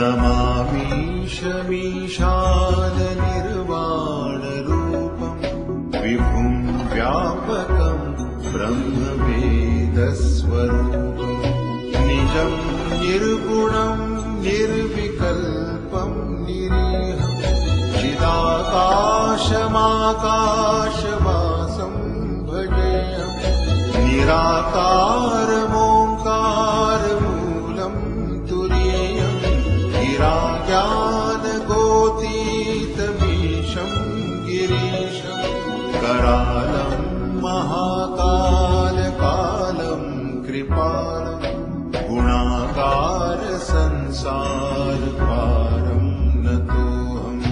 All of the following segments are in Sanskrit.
नमामीशमीशाननिर्वाणरूपम् विभुं व्यापकं ब्रह्मवेदस्वरूपम् निजं निर्गुणं निर्विकल्पं निरीहं चिदाकाशमाकाशवासं भजेऽहं निराकारमोङ्कारमूलं तुरीयं गिराज्ञानगोतीतमीशं गिरीशं करालं महाकालकालं कृपालं गुणाकार संसारपारं नतोऽहम्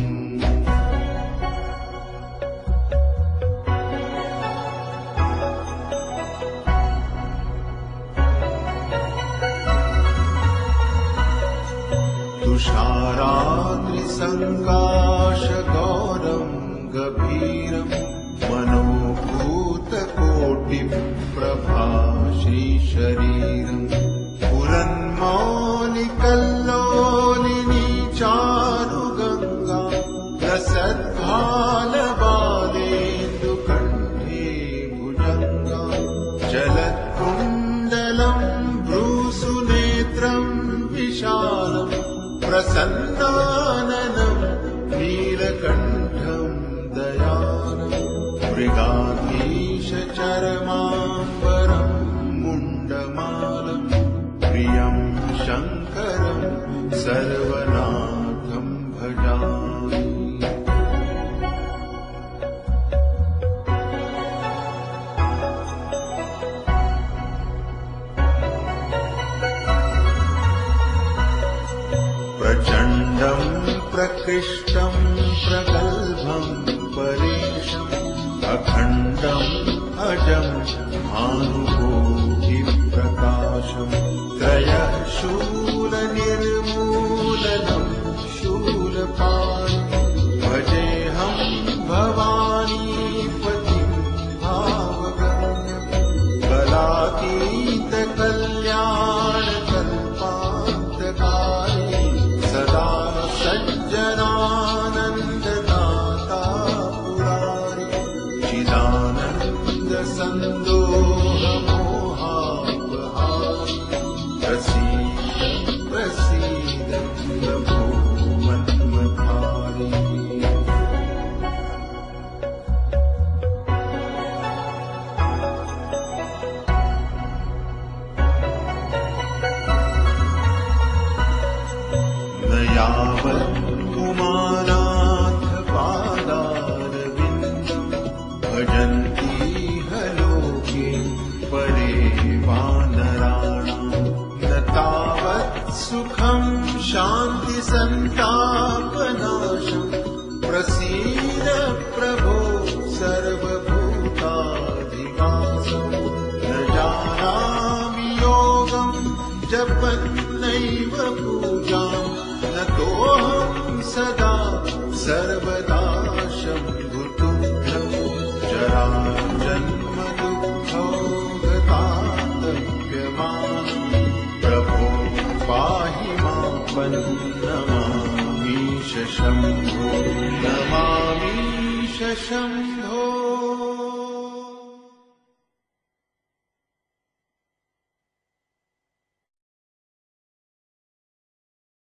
तुषाराद्रिसङ्काशगौरं गभीरं मनोभूतकोटिप्रभा श्रीशरीरम् पुरन्मौलिकल्लोलिनी चारुगङ्गा लसद्भालबालेन्दुकण्ठे भुजङ्गा जलत्कुण्डलं भ्रूसुनेत्रं विशालम् प्रसन्नाननं नीलकण्ठं दयानं मृगाधीशचरमाम्बरं मुण्डमालं प्रियं शङ्करं सर्वनाथं भजामि प्रचण्डं प्रकृष्टं प्रगल्भं परेशम् अखण्डम् अजं भानुकोटिप्रकाशम् त्रयः शूलनिर्मूलनं शूलपाणि भजेऽहं भवानीपतिं भावगम्यं कलातीतकल्याणकल्पान्तकारि सदा सज्जनानन्ददाता पुरारि चिदानन्दसन्दोहमोहापहारि प्रसीद प्रसीद प्रभो मन्मथारि न यावत्कुमानाथ पादारविन्दं भजन्ति लोके परे वानराणां न तावत् सुखं शान्तिसन्तापनाशं प्रसीद प्रभो सर्वभूताधिवासं न जानामि योगं जपन्नैव पूजां न तोऽहं सदा सर्वदा शम्भुतुभ्यं जराजन्मदुःखौ गतातव्यमानं प्रभो पाहि मां नमामीश शम्भो नमामीश शम्भो।